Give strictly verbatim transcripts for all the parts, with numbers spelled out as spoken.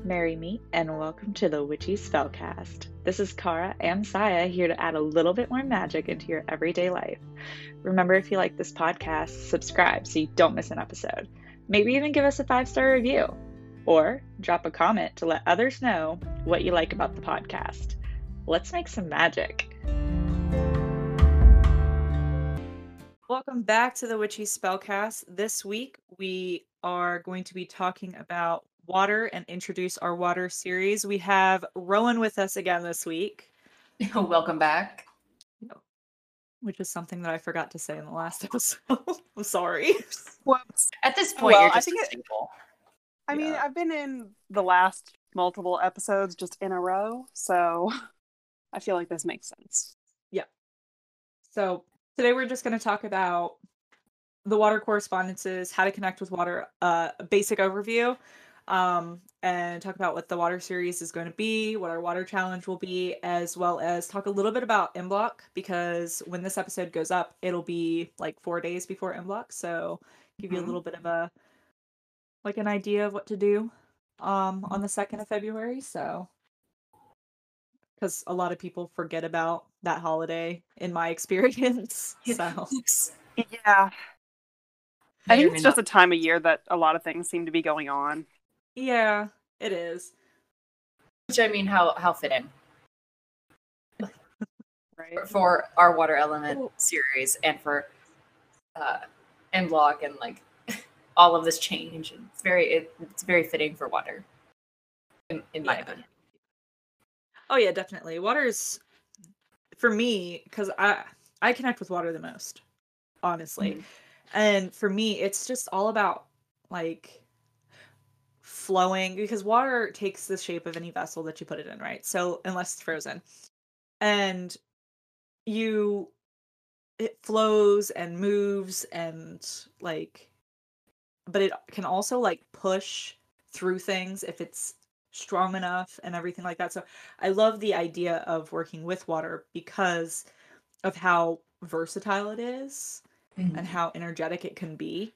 Merry meet and welcome to the Witchy Spellcast. This is Kara and Saya here to add a little bit more magic into your everyday life. Remember, if you like this podcast, subscribe so you don't miss an episode. Maybe even give us a five-star review. Or drop a comment to let others know what you like about the podcast. Let's make some magic. Welcome back to the Witchy Spellcast. This week we are going to be talking about water and introduce our water series. We have Rowan with us again this week. Welcome back. Which is something that I forgot to say in the last episode. I'm sorry. Whoops. At this point, well, you're I just think a it, staple. I mean, Yeah. I've been in the last multiple episodes just in a row, so I feel like this makes sense. Yeah. So today we're just going to talk about the water correspondences, how to connect with water, uh, a basic overview, um, and talk about what the water series is going to be, what our water challenge will be, as well as talk a little bit about M-Block, because when this episode goes up, it'll be like four days before M-Block, so give you Mhm. a little bit of a, like an idea of what to do um, on the second of February, so, because a lot of people forget about that holiday, in my experience, so. Yeah. May I think or it's may just not. a time of year that a lot of things seem to be going on. Yeah, it is. Which I mean, how how fitting Right? for, for our water element Well- series and for uh, M block and like all of this change. It's very it, it's very fitting for water, in, in my Yeah. opinion. Oh yeah, definitely. Water is, for me, because I I connect with water the most, honestly. Mhm. And for me, it's just all about like flowing, because water takes the shape of any vessel that you put it in, right? So unless it's frozen, and you it flows and moves and like, but it can also like push through things if it's strong enough and everything like that. So I love the idea of working with water because of how versatile it is Mhm. and how energetic it can be.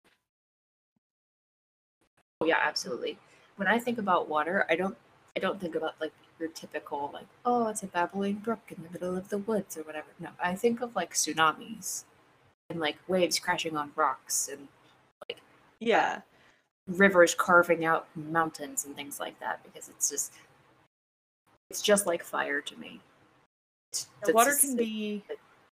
Oh yeah, absolutely. When I think about water, I don't I don't think about like your typical like, oh, it's a babbling brook in the middle of the woods or whatever. No, I think of like tsunamis and like waves crashing on rocks and Yeah. rivers carving out mountains and things like that, because it's just it's just like fire to me. It's- Uh, water it's- can be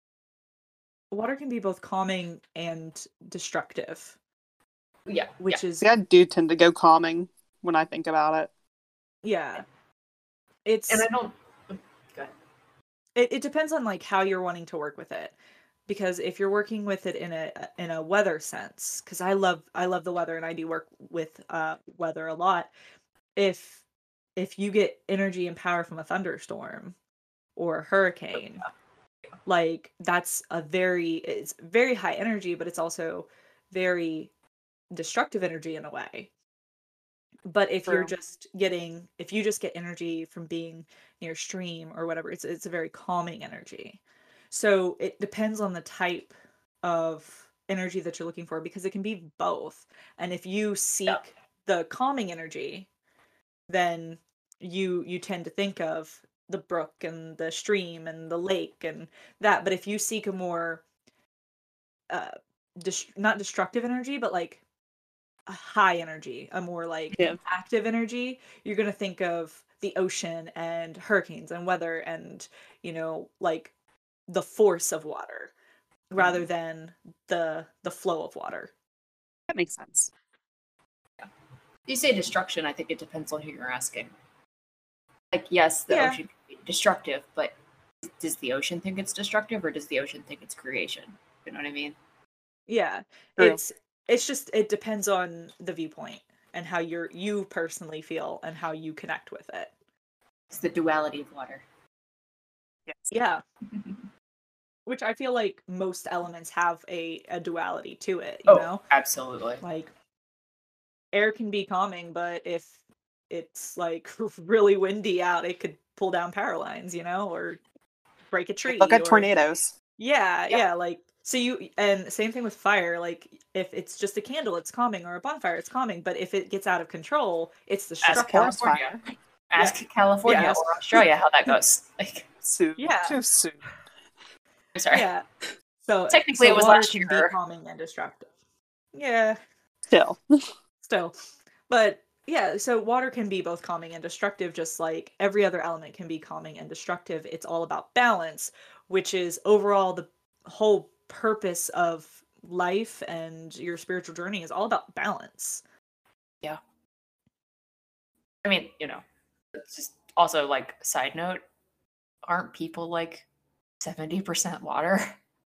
water can be both calming and destructive, yeah, which is See, I do tend to go calming when I think about it. yeah. It's and I don't. Go ahead. it, it depends on like how you're wanting to work with it, because if you're working with it in a in a weather sense, because i love i love the weather and I do work with uh weather a lot. if if you get energy and power from a thunderstorm or a hurricane, like that's a very it's very high energy, but it's also very destructive energy in a way. But if you're True. just getting if you just get energy from being near stream or whatever, it's it's a very calming energy. So it depends on the type of energy that you're looking for, because it can be both. And if you seek the calming energy, then you you tend to think of the brook and the stream and the lake and that. But if you seek a more uh dis- not destructive energy, but like a high energy, a more like Yeah. active energy, you're going to think of the ocean and hurricanes and weather and, you know, like the force of water rather than the the flow of water. That makes sense. You say destruction, I think it depends on who you're asking. Like, yes, the Yeah. ocean can be destructive, but does the ocean think it's destructive, or does the ocean think it's creation? You know what I mean? Yeah. True. It's it's just it depends on the viewpoint and how you're you personally feel and how you connect with it. It's the duality of water. Yes. Yeah. Which I feel like most elements have a, a duality to it, you Oh, know? absolutely. Like air can be calming, but if it's like really windy out, it could pull down power lines, you know, or break a tree. Look at or tornadoes. yeah, Yeah. yeah, like So you and same thing with fire. Like if it's just a candle, it's calming, or a bonfire, it's calming. But if it gets out of control, it's Ask It's a destructive. forest California. fire. Ask Yeah. California Yes. or Australia how that goes. Like, Soon. Yeah. Too soon. I'm sorry. Yeah. So Technically, so it was water last can year. be calming and destructive. Yeah. Still. Still. But yeah, so water can be both calming and destructive, just like every other element can be calming and destructive. It's all about balance, which is overall the whole purpose of life and your spiritual journey is all about balance. Yeah. I mean, you know, it's just also like side note, aren't people like seventy percent water?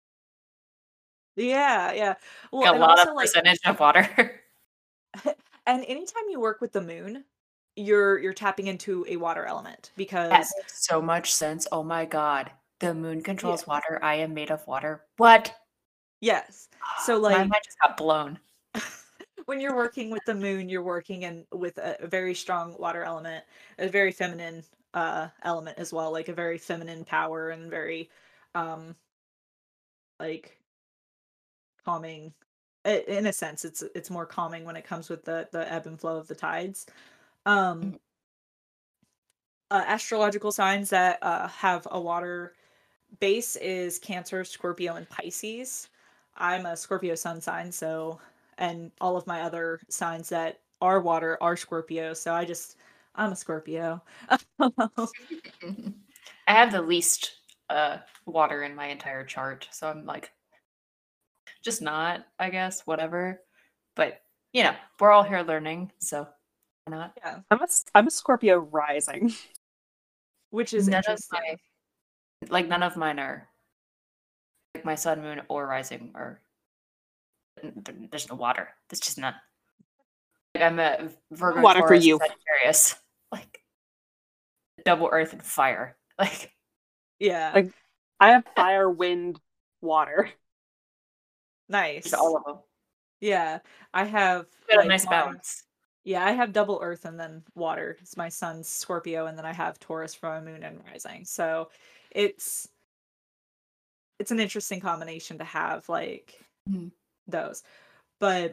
Yeah, yeah. Well, A and lot of also like percentage of water. and anytime you work with the moon, you're you're tapping into a water element That because makes so much sense. Oh my god. The moon yeah, controls water. I am made of water. What? yes. So My like mind just got blown. when you're working with the moon, you're working in with a, a very strong water element, a very feminine uh element as well, like a very feminine power and very um like calming i- in a sense. It's it's more calming when it comes with the the ebb and flow of the tides. Um Mhm. uh, astrological signs that uh have a water base is Cancer, Scorpio, and Pisces. I'm a Scorpio sun sign, so and all of my other signs that are water are Scorpio, so I just I'm a Scorpio. I have the least uh water in my entire chart, so I'm like just not, I guess, whatever. But you know, we're all here learning, so why not? Yeah, I'm a, I'm a Scorpio rising. which is None of interesting. my like none of mine are like my sun, moon, or rising or there's no water. There's just none. Like I'm a Virgo, Water for Taurus, you. Sagittarius. Like double earth and fire. Like Yeah, Like I have fire, wind, water. nice. just all of them. Yeah, I have Got a like nice mine. balance. Yeah, I have double Earth and then water. It's my sun's Scorpio, and then I have Taurus for my moon and rising. So it's it's an interesting combination to have like Mhm. those. But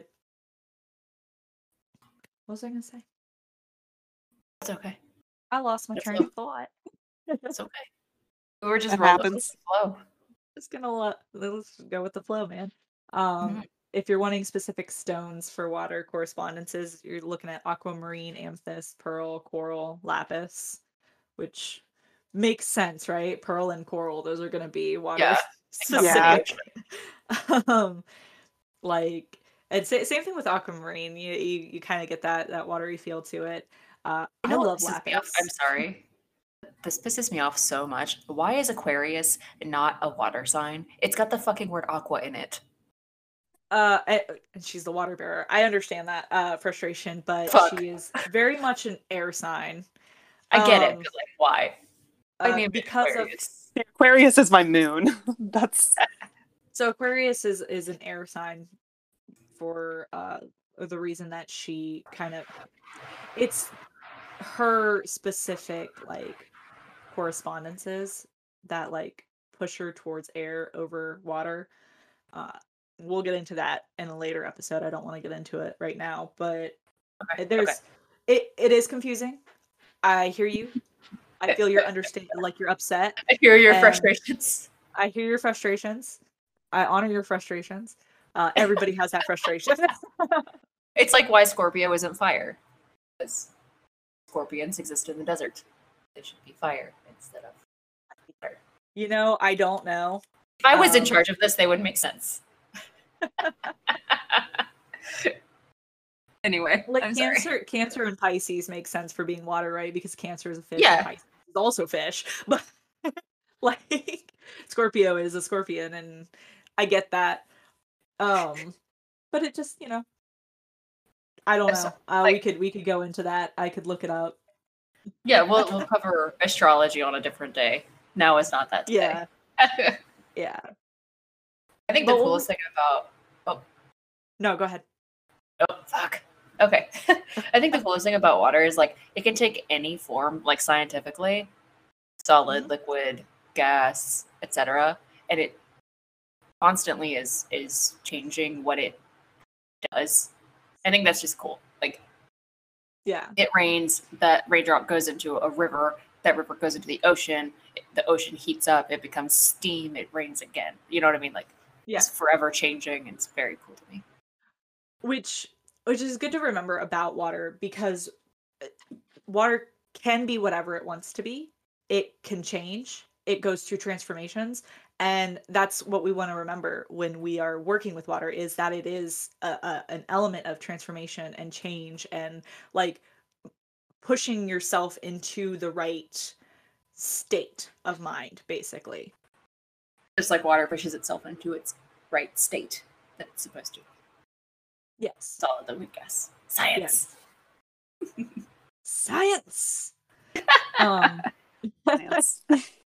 what was I gonna say? It's okay. I lost my It's train o- of thought. it's okay. We were just It rolling with happens. the flow. Just gonna let let's just go with the flow, man. Um, Mhm. if you're wanting specific stones for water correspondences, you're looking at aquamarine, amethyst, pearl, coral, lapis, which makes sense, right? Pearl and coral, those are gonna be water Yeah. It comes to the Yeah. specific. ocean. um, like and sa- same thing with aquamarine. You you, you kind of get that that watery feel to it. Uh, You I know what love pisses me off? I'm lapis. sorry. This pisses me off so much. Why is Aquarius not a water sign? It's got the fucking word aqua in it. Uh, I- and she's the water bearer. I understand that uh frustration, but Fuck. she is very much an air sign. I get it, Um, but like, why? I uh, named it because of Aquarius. Aquarius is my moon. That's so Aquarius is is an air sign for uh the reason that she kind of it's her specific like correspondences that like push her towards air over water. Uh, we'll get into that in a later episode. I don't want to get into it right now, but Okay. there's Okay. it it is confusing. I hear you. I feel your understand like you're upset, I hear your and frustrations. I hear your frustrations. I honor your frustrations. Uh, everybody has that frustration. It's like why Scorpio isn't fire. Because scorpions exist in the desert. It should be fire instead of fire. You know, I don't know. If I was in Um, charge of this, they would make sense. Anyway, like I'm sorry. Cancer, Cancer and Pisces make sense for being water, right? Because Cancer is a fish, Yeah. and Pisces is also fish. But like Scorpio is a scorpion, and I get that. Um, but it just, you know, I don't I'm know. sorry. Uh, we Like, could we could go into that. I could look it up. yeah, we'll we'll cover astrology on a different day. Now is not that Yeah, today. yeah. I think the But we'll- coolest thing about oh No, go ahead. oh fuck. Okay. I think the coolest thing about water is like it can take any form, like scientifically, solid, Mhm. liquid, gas, et cetera. And it constantly is is changing what it does. I think that's just cool. Like, Yeah. it rains, that raindrop goes into a river, that river goes into the ocean, the ocean heats up, it becomes steam, it rains again. You know what I mean? Like, Yeah. it's forever changing, and it's very cool to me. Which which is good to remember about water, because uh, water can be whatever it wants to be. It can change. It goes through transformations, and that's what we want to remember when we are working with water, is that it is a, a, an element of transformation and change, and like pushing yourself into the right state of mind, basically. Just like water pushes itself into its right state that it's supposed to. Yes. That's all that we guess. Science. Yes. Science. um Science.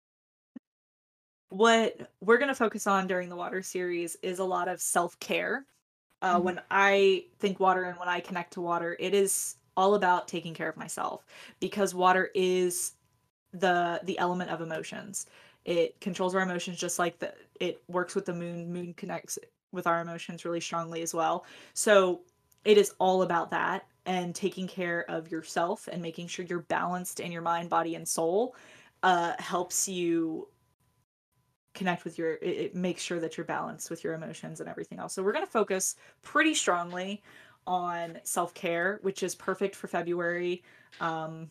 what we're going to focus on during the water series is a lot of self-care. Uh, Mhm. When I think water and when I connect to water, it is all about taking care of myself, because water is the the element of emotions. It controls our emotions, just like the it works with the moon. Moon connects with our emotions really strongly as well. So it is all about that, and taking care of yourself and making sure you're balanced in your mind, body, and soul uh, helps you connect with your it, it makes sure that you're balanced with your emotions and everything else. So we're going to focus pretty strongly on self-care, which is perfect for February. Um,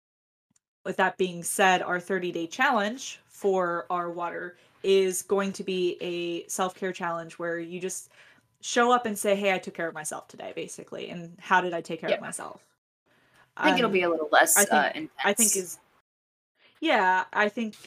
with that being said, our thirty day challenge for our water is going to be a self-care challenge where you just show up and say, hey, I took care of myself today, basically. And how did I take care Yeah. of myself? I think it'll Um, be a little less I think uh, intense. I think is yeah, I think,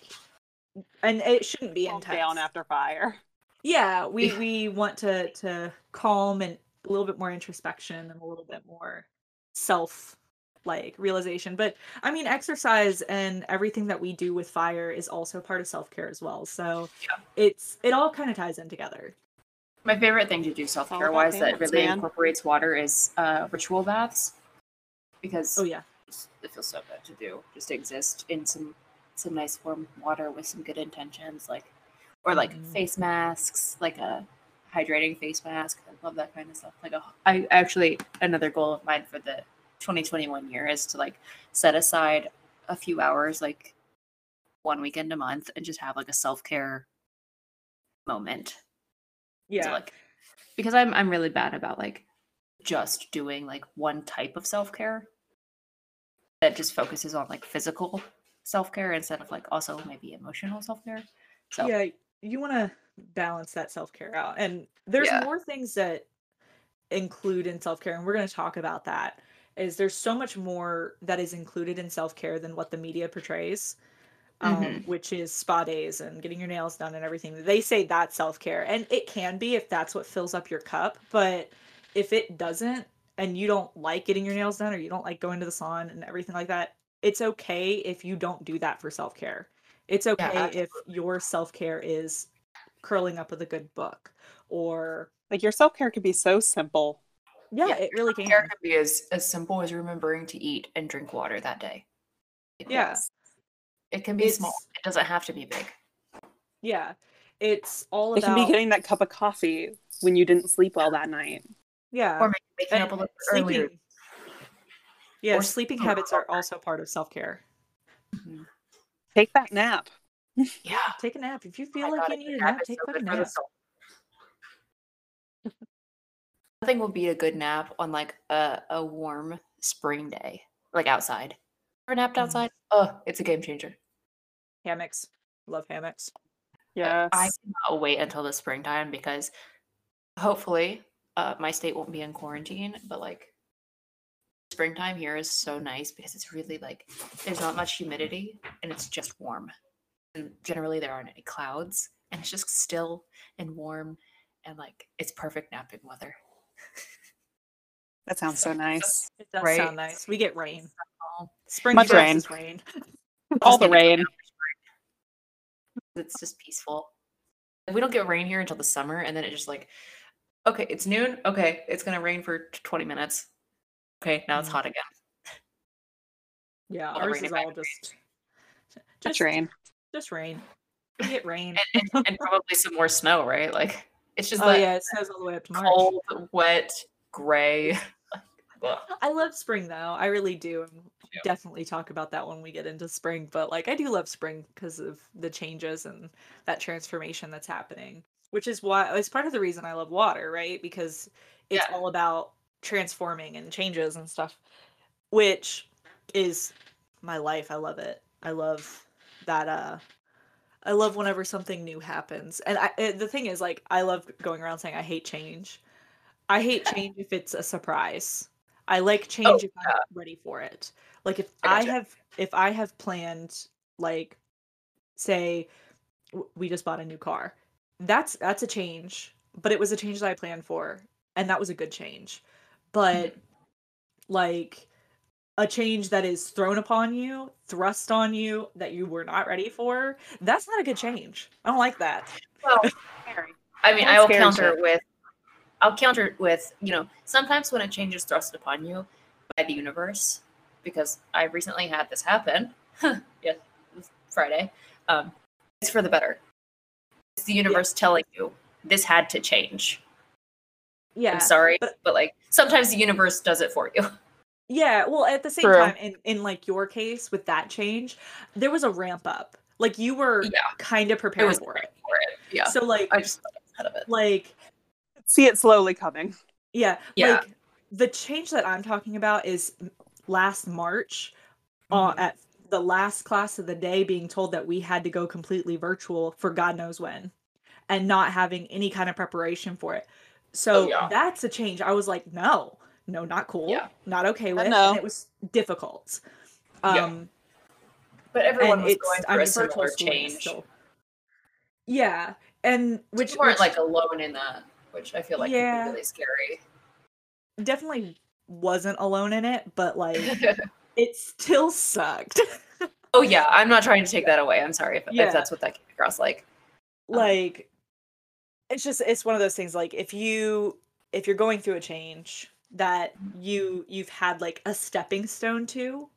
and it shouldn't be Calm intense. down after fire. Yeah, we we want to to calm, and a little bit more introspection, and a little bit more self like realization. But I mean, exercise and everything that we do with fire is also part of self-care as well. So Yeah. it's it all kind of ties in together. My favorite thing to do all self care about wise that balance, really man. incorporates water is uh, ritual baths, because Oh yeah. it feels so good to do, just to exist in some some nice warm water with some good intentions, like, or like Mhm. face masks, like a hydrating face mask. I love that kind of stuff. Like a, I actually, another goal of mine for the twenty twenty-one year is to like set aside a few hours, like one weekend a month, and just have like a self care moment. Yeah. To, like, because I'm I'm really bad about like just doing like one type of self care that just focuses on like physical self care instead of like also maybe emotional self care. So Yeah, you want to balance that self-care out. And there's yeah. more things that include in self-care, and we're going to talk about that. Is there's so much more that is included in self-care than what the media portrays. Um, Mhm. which is spa days and getting your nails done and everything. They say that's self-care, and it can be if that's what fills up your cup, but if it doesn't, and you don't like getting your nails done, or you don't like going to the salon and everything like that, it's okay if you don't do that for self-care. It's Yeah, okay if absolutely. your self-care is curling up with a good book, or Like, your self care could be so simple. yeah, Yeah, it really care can. can be as as simple as remembering to eat and drink water that day. Yeah. Yes. It can be small. It's It doesn't have to be big. yeah. It's all It can be about getting that cup of coffee when you didn't sleep well that night. yeah. Or maybe waking up a And little earlier. sleeping Yeah, Or sleeping sleeping a little habits are longer. also part of self-care. Mhm. Take that nap. Yeah. Take a nap. If you Oh feel my like god, you a need good a nap nap, is take so a good fucking for the nap. soul. Nothing will beat a good nap on like a, a warm spring day, like outside. Or napped Mhm. outside. Oh, it's a game changer. Hammocks. Love hammocks. Uh, I Yes. cannot wait until the springtime because hopefully uh, my state won't be in quarantine, but like springtime here is so nice because it's really like there's not much humidity and it's just warm. And generally there aren't any clouds and it's just still and warm and like it's perfect napping weather. That sounds so nice. It does Right? sound nice. We get rain. Oh, Spring Much for us rain. is rain. All just the need to come rain. down for spring. It's just peaceful. We don't get rain here until the summer and then it just like okay, it's noon. Okay, it's gonna rain for twenty minutes. Okay, now it's Mm. hot again. Yeah, All the ours rain is in my all just Much just rain. just rain. We get rain. and, and, and probably some more snow, right? Like it's just Oh that yeah, it snows all the way up to March. cold, wet, gray. Ugh. I love spring though. I really do. And we'll Yeah. definitely talk about that when we get into spring. But like I do love spring because of the changes and that transformation that's happening. Which is why it's part of the reason I love water, right? Because it's Yeah. all about transforming and changes and stuff. Which is my life. I love it. I love that uh I love whenever something new happens. And I it, the thing is like I love going around saying I hate change. I hate change if it's a surprise. I like change Oh, if I'm ready for it. Like if I I gotcha. have if I have planned like say w- we just bought a new car. That's that's a change, but it was a change that I planned for and that was a good change. But like a change that is thrown upon you, thrust on you that you were not ready for, that's not a good change. I don't like that. Well, Scary. I mean, More I will scary counter shit. with, I'll counter it with, you know, sometimes when a change is thrust upon you by the universe, because I recently had this happen. Yes, it was Friday. Um, it's for the better. It's the universe telling you this had to change. Yeah. I'm sorry, but but like sometimes the universe does it for you. Yeah, well, at the same True. time, in in like your case with that change, there was a ramp up. Like you were Yeah. kind of I prepared was for ready it. for it. Yeah. So like I just thought I was ahead of it. like See it slowly coming. yeah, Yeah. like the change that I'm talking about is m- last March uh, Mhm. at the last class of the day being told that we had to go completely virtual for God knows when and not having any kind of preparation for it. So Oh, yeah. that's a change. I was like, no, no, not cool, Yeah. not okay I with, know. and it was difficult. Yeah. Um, But everyone and was it's going I through a mean virtual similar schooling is change. still yeah, and which You weren't which like alone in that, which I feel like could be yeah, really scary. definitely wasn't alone in it, but like it still sucked. Oh yeah, I'm not trying to take that away. I'm sorry if, if Yeah, that's what that came across like. Um, like it's just it's one of those things like if you if you're going through a change that you you've had like a stepping stone to,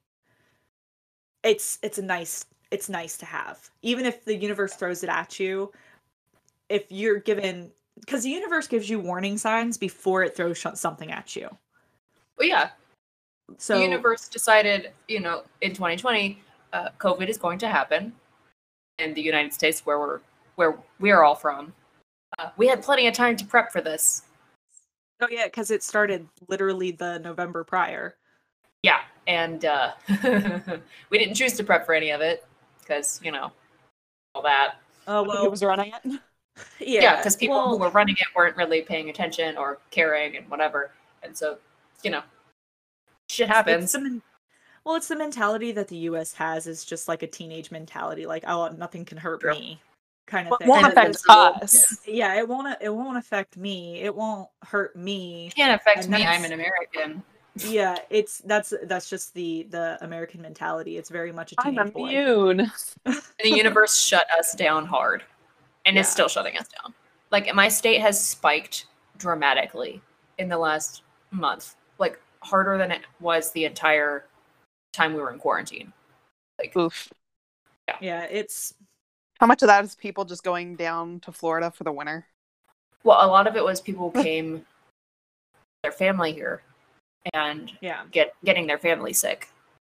it's it's a nice it's nice to have. Even if the universe throws it at you, if you're given because the universe gives you warning signs before it throws sh- something at you. but yeah, So the universe decided, you know, in twenty twenty, uh, COVID is going to happen in the United States, where we're where we're all from. Uh, we had plenty of time to prep for this. oh yeah, because it started literally the November prior. Yeah, and uh, we didn't choose to prep for any of it because you know all that. Oh Who well, was running it? Yeah, yeah. because people well, who were running it weren't really paying attention or caring and whatever, and so you know, shit it's happens. the men- well, it's the mentality that the U S has is just like a teenage mentality, like oh, nothing can hurt True. me, kind of Well, it thing. won't And And affect invincible. us. yeah, it won't it won't affect me. It won't hurt me. It can't affect And me. I'm that's an American. yeah, it's that's that's just the the American mentality. It's very much a I'm teenage boy. immune. And the universe shut us down hard, and Yeah. is still shutting us down. Like my state has spiked dramatically in the last month, like harder than it was the entire time we were in quarantine. Like, Oof. Yeah, it's How much of that is people just going down to Florida for the winter? well, a lot of it was people who came their family here and yeah. get getting their family sick.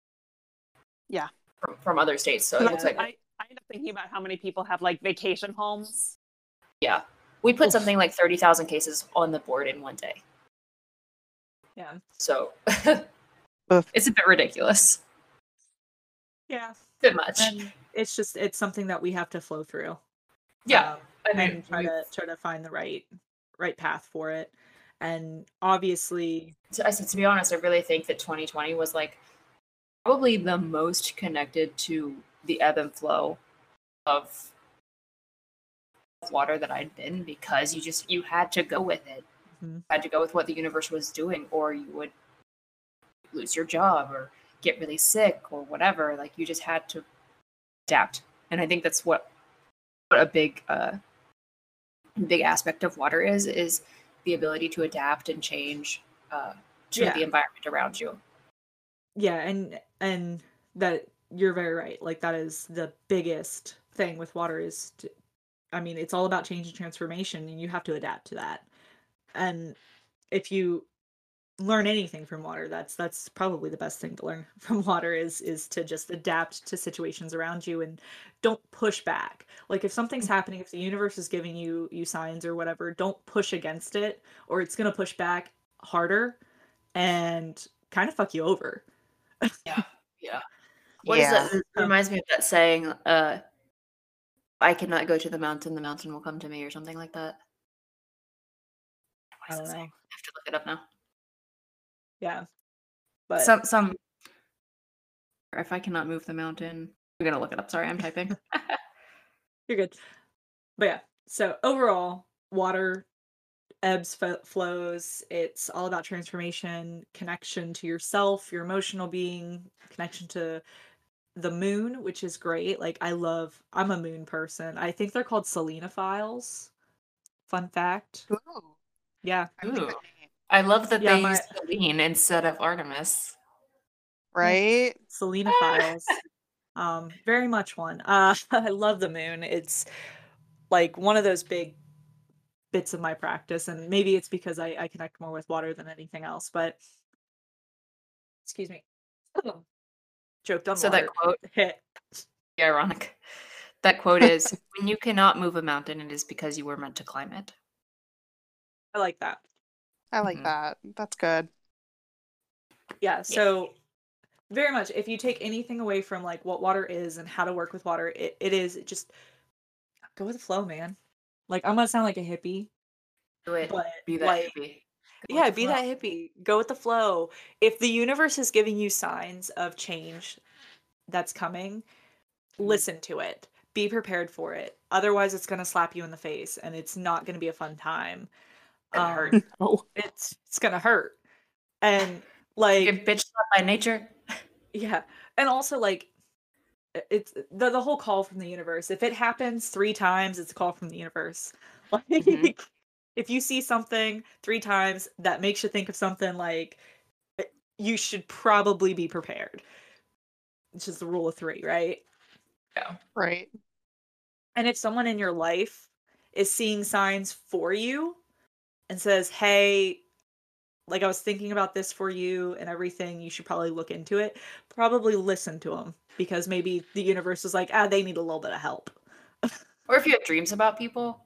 Yeah. From, from other states. So it Yeah. looks like I, I end up thinking about how many people have like vacation homes. yeah. We put Oof. something like thirty thousand cases on the board in one day. Yeah. So Oof. it's a bit ridiculous. Yeah. A bit much. And it's just it's something that we have to flow through. yeah. Um, I mean, and try we- to try to find the right right path for it. And obviously to, I said, to be honest, I really think that twenty twenty was like probably the most connected to the ebb and flow of water that I'd been, because you just you had to go with it. Mhm. You had to go with what the universe was doing, or you would lose your job or get really sick or whatever. Like you just had to adapt. And I think that's what what a big uh big aspect of water is is the ability to adapt and change uh to Yeah. the environment around you. yeah, and and that you're very right. Like that is the biggest thing with water is, to, I mean, it's all about change and transformation, and you have to adapt to that. And if you learn anything from water, that's that's probably the best thing to learn from water is is to just adapt to situations around you and don't push back. Like if something's happening, if the universe is giving you you signs or whatever, don't push against it, or it's going to push back harder and kind of fuck you over. Yeah. Yeah. What is Yeah. that? It reminds me of that saying, uh, I cannot go to the mountain, the mountain will come to me, or something like that. What I is don't it know. saying? I have to look it up now. Yeah. But Some some if I cannot move the mountain. I'm gonna look it up. Sorry, I'm typing. you're good. But yeah, so overall, water ebbs, f- flows. It's all about transformation, connection to yourself, your emotional being, connection to the moon, which is great. Like I love, I'm a moon person. I think they're called selenophiles. Fun fact. Ooh, Yeah. I like Ooh. that name. I love that Yeah, they my use Selene instead of Artemis. Right? selenophiles. Um, very much one. Uh, I love the moon. It's like one of those big bits of my practice, and maybe it's because I, I connect more with water than anything else. But excuse me, choked on So that water. quote, Hit. ironic. That quote is, "When you cannot move a mountain, it is because you were meant to climb it." I like that. I like Mhm. that. That's good. Yeah. So very much, if you take anything away from like what water is and how to work with water, it, it is just go with the flow, man. Like I'm gonna sound like a hippie, Do it. but Be that like hippie. Go with yeah, the be flow. that hippie. Go with the flow. If the universe is giving you signs of change that's coming, Mhm. listen to it. Be prepared for it. Otherwise, it's gonna slap you in the face, and it's not gonna be a fun time. Gonna Um, hurt. Oh. it's it's gonna hurt, and You like get bitch slapped by nature. yeah, and also like i- it's the the whole call from the universe. If it happens three times, it's a call from the universe. Like Mhm. if you see something three times that makes you think of something, like eh, you should probably be prepared. It's just the rule of three, right? Yeah. Right. And if someone in your life is seeing signs for you and says, "Hey, like I was thinking about this for you and everything, you should probably look into it," probably listen to them because maybe the universe is like, "Ah, they need a little bit of help." Or if you have dreams about people,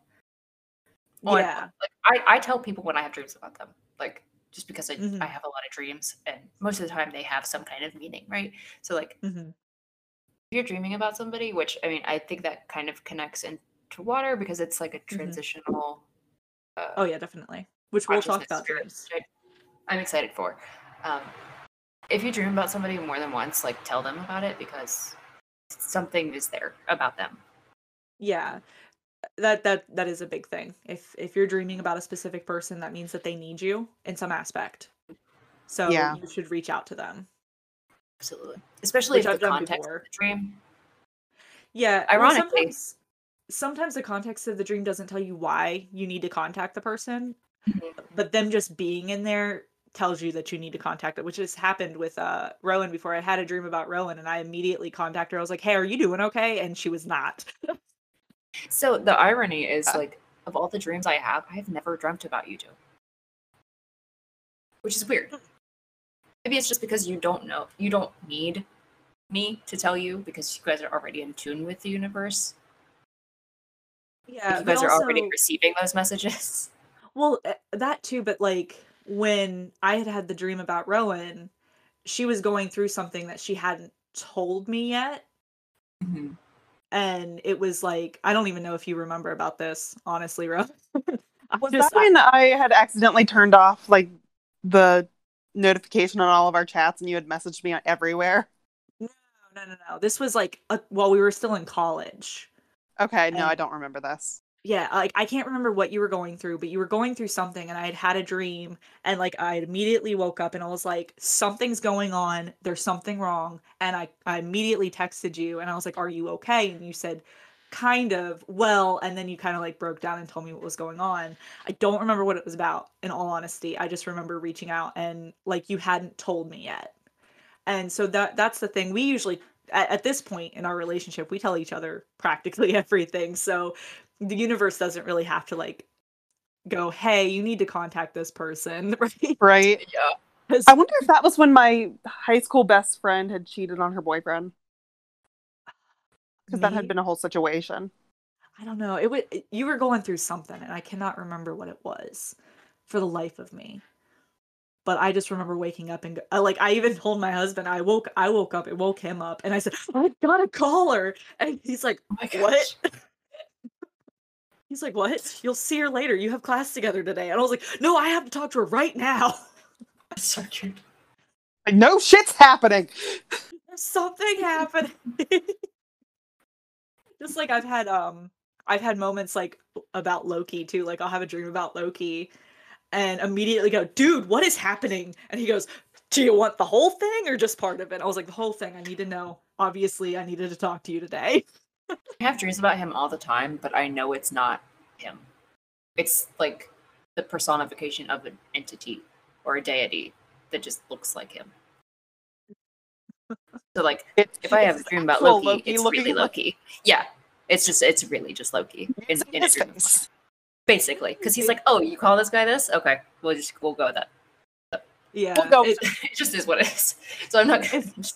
on Yeah. like I, I tell people when I have dreams about them, like just because I, Mhm. I have a lot of dreams and most of the time they have some kind of meaning, right? So like Mhm. if you're dreaming about somebody, which I mean I think that kind of connects into water because it's like a Mhm. transitional uh, Oh yeah, definitely. Which we'll talk consciousness about spirit, dreams. which I, I'm excited for. Um, if you dream about somebody more than once, like tell them about it because something is there about them. Yeah. That that that is a big thing. If if you're dreaming about a specific person, that means that they need you in some aspect. So Yeah. you should reach out to them. Absolutely. Especially Which if the I've done context of before. the dream. Yeah, well, Ironically, sometimes sometimes the context of the dream doesn't tell you why you need to contact the person, Mhm. but them just being in there tells you that you need to contact it, which has happened with uh Rowan before. I had a dream about Rowan and I immediately contacted her. I was like, "Hey, are you doing okay?" And she was not. so the irony is Uh. like of all the dreams I have, I have never dreamt about you two. Which is weird. Maybe it's just because you don't know, you don't need me to tell you because you guys are already in tune with the universe. Yeah, Like you but guys are already also, receiving those messages. well, eh, that too, but like when I had had the dream about Rowan, she was going through something that she hadn't told me yet. Mhm. And it was like, I don't even know if you remember about this, honestly, Rowan. I Was just, that I, when I had accidentally turned off like the notification on all of our chats and you had messaged me everywhere? no, no, no, no. This was like a, while we were still in college. Okay, no, And I don't remember this. yeah, like I can't remember what you were going through, but you were going through something and I had had a dream and like I immediately woke up and I was like, something's going on, there's something wrong. And I, I immediately texted you and I was like, "Are you okay?" And you said, "Kind of, well," and then you kind of like broke down and told me what was going on. I don't remember what it was about, in all honesty. I just remember reaching out and like you hadn't told me yet. And so that that's the thing. We usually at, at this point in our relationship, we tell each other practically everything. So the universe doesn't really have to like go, hey, you need to contact this person, right? Right. Yeah. 'Cause- I wonder if that was when my high school best friend had cheated on her boyfriend. Because that had Me? been a whole situation. I don't know. It was you were going through something, and I cannot remember what it was for the life of me. But I just remember waking up and go, uh, like I even told my husband I woke I woke up, it woke him up, and I said I gotta call her, and he's like, Oh my gosh. what? He's like, what? You'll see her later. You have class together today, and I was like, no, I have to talk to her right now. That's so cute. Like, no shit's happening. There's something happening. Just like I've had um I've had moments like about Loki too. Like I'll have a dream about Loki and immediately go, dude, what is happening? And he goes, do you want the whole thing or just part of it? I was like, the whole thing. I need to know. Obviously, I needed to talk to you today. I have dreams about him all the time, but I know it's not him. It's like the personification of an entity or a deity that just looks like him. So like It's, if I have a it's dream about actual Loki, Loki it's looking really like- Loki. Yeah. It's just it's really just Loki in, It's in a his dream. face. Basically. Because he's like, oh, you call this guy this? Okay. We'll just we'll go with that. Yeah. We'll go it- It just is what it is. So I'm not gonna just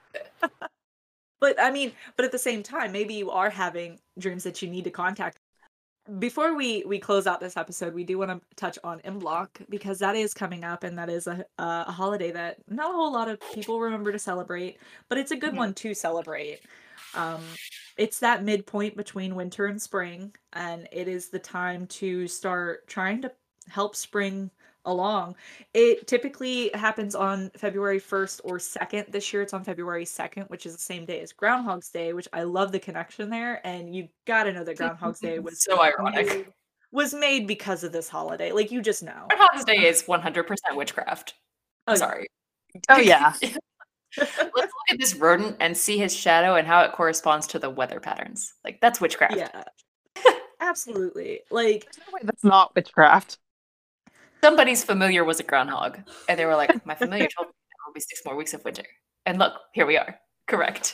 But I mean, but at the same time, maybe you are having dreams that you need to contact. Before we we close out this episode, we do want to touch on Imbolc because that is coming up, and that is a uh, a holiday that not a whole lot of people remember to celebrate, but it's a good Mhm. one to celebrate. Um, it's that midpoint between winter and spring, and it is the time to start trying to help spring along. It typically happens on February first or second. This year it's on February second, which is the same day as Groundhog's Day, which I love the connection there. And you gotta know that Groundhog's Day was so ironic. made, was made because of this holiday. Like you just know. Groundhog's Day is one hundred percent witchcraft. Oh, I'm yeah. sorry. Oh, yeah. Let's look at this rodent and see his shadow and how it corresponds to the weather patterns. Like that's witchcraft. Yeah. Absolutely. Like There's no way that's not witchcraft. Somebody's familiar was a groundhog, and they were like, "My familiar told me there will be six more weeks of winter." And look, here we are. Correct.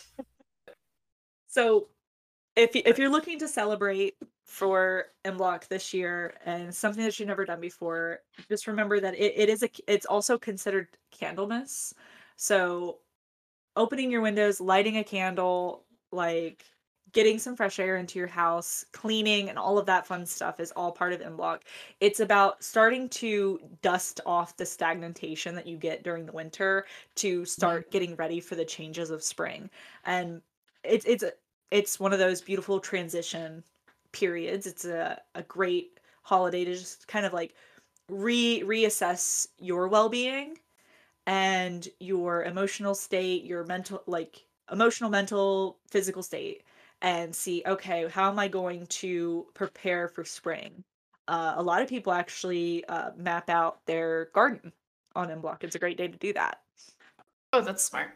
so if y- if you're looking to celebrate for Imbolc this year and something that you've never done before, just remember that it, it is a it's also considered Candlemas. So opening your windows, lighting a candle, like getting some fresh air into your house, cleaning, and all of that fun stuff is all part of Imbolc. It's about starting to dust off the stagnation that you get during the winter to start getting ready for the changes of spring. And it's it's a, it's one of those beautiful transition periods. It's a, a great holiday to just kind of like re reassess your well-being and your emotional state, your mental, like emotional, mental, physical state, and see, okay, how am I going to prepare for spring? Uh, a lot of people actually uh, map out their garden on Imbolc. It's a great day to do that. Oh, that's smart.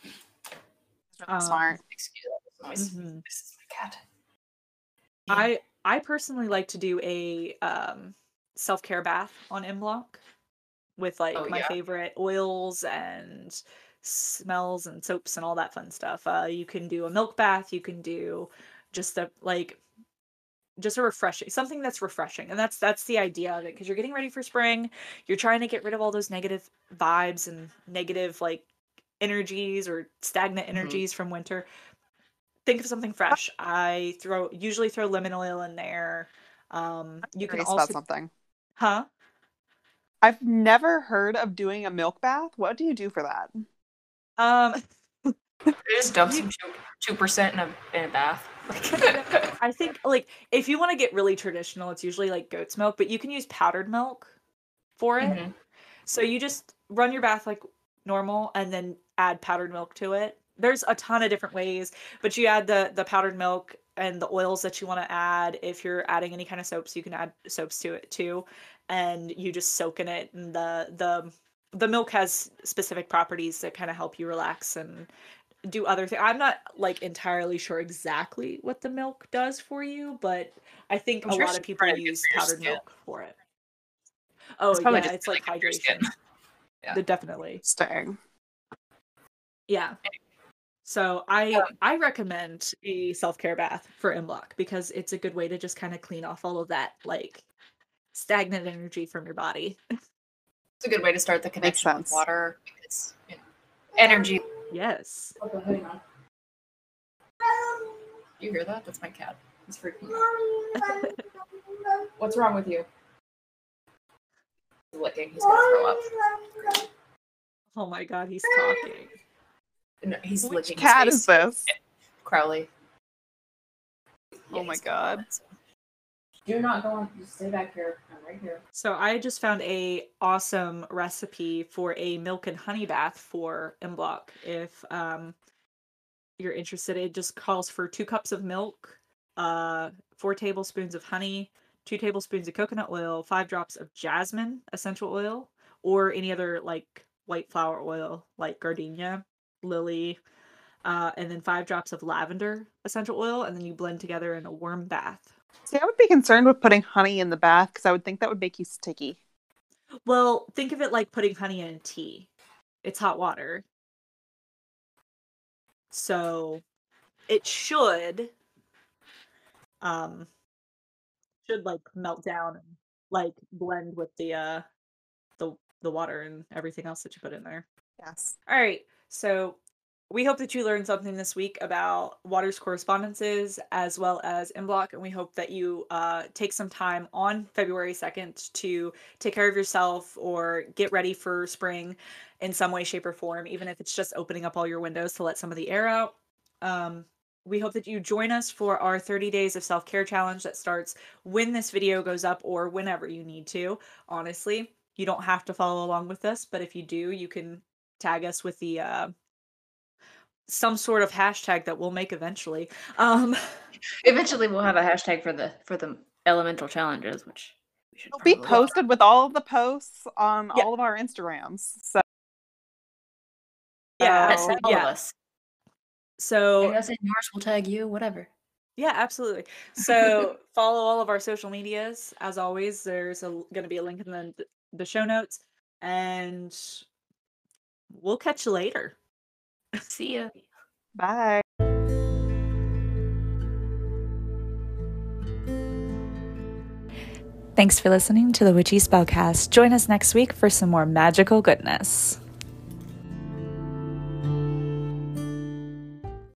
Um, Smart. Excuse that noise. mhm. This is my cat. I I personally like to do a um, self-care bath on Imbolc with like Oh, my yeah. favorite oils and smells and soaps and all that fun stuff. Uh, you can do a milk bath. You can do just a like just a refreshing something that's refreshing, and that's that's the idea of it because you're getting ready for spring. You're trying to get rid of all those negative vibes and negative like energies or stagnant Mhm. energies from winter. Think of something fresh. I throw usually throw lemon oil in there. Um, you can Curious also, about something. huh? I've never heard of doing a milk bath. What do you do for that? Um, They just dump You- some two percent in a in a bath. I think like if you want to get really traditional, it's usually like goat's milk, but you can use powdered milk for it. Mhm. So you just run your bath like normal and then add powdered milk to it. There's a ton of different ways, but you add the the powdered milk and the oils that you want to add. If you're adding any kind of soaps, you can add soaps to it too, and you just soak in it. And the the the milk has specific properties that kind of help you relax and do other things. I'm not like entirely sure exactly what the milk does for you, but I think I'm a sure lot of it's people pretty good use for your powdered skin. milk for it. Oh It's probably yeah, just it's really like good for your hydration. skin. Yeah. The- Definitely. Staying. Yeah. So I I recommend a self-care bath for M-Block because it's a good way to just kind of clean off all of that like stagnant energy from your body. It's a good way to start the connection with sense. water because you know, energy. Yes. Oh, hoodie on. You hear that? That's my cat. He's freaking out. What's wrong with you? He's licking. He's gonna throw up. Oh my god, he's talking. No, he's Which licking. cat his is face. this? Crowley. Oh Yeah, my he's going God. on it, so. Do not go on. Just stay back here. I'm right here. So I just found a awesome recipe for a milk and honey bath for M-Block. If um you're interested, it just calls for two cups of milk, uh, four tablespoons of honey, two tablespoons of coconut oil, five drops of jasmine essential oil, or any other like white flower oil like gardenia, lily, uh, and then five drops of lavender essential oil, and then you blend together in a warm bath. See, I would be concerned with putting honey in the bath because I would think that would make you sticky. Well, think of it like putting honey in tea. It's hot water. So it should um should like melt down and like blend with the uh the the water and everything else that you put in there. Yes. All right. So we hope that you learned something this week about water's correspondences as well as M-Block, and we hope that you uh, take some time on February second to take care of yourself or get ready for spring in some way, shape, or form, even if it's just opening up all your windows to let some of the air out. Um, we hope that you join us for our thirty days of self-care challenge that starts when this video goes up or whenever you need to. Honestly, you don't have to follow along with us, but if you do, you can tag us with the uh, some sort of hashtag that we'll make eventually. Um, Eventually, we'll have a hashtag for the for the elemental challenges, which we should It'll be probably- posted with all of the posts on Yeah. all of our Instagrams. So yeah, That's so- all yeah. of us. So I guess in yours, we'll tag you. Whatever. yeah, absolutely. So follow all of our social medias. As always, there's a, going to be a link in the the show notes, and we'll catch you later. See ya. bye. Thanks for listening to the Witchy Spellcast. Join us next week for some more magical goodness.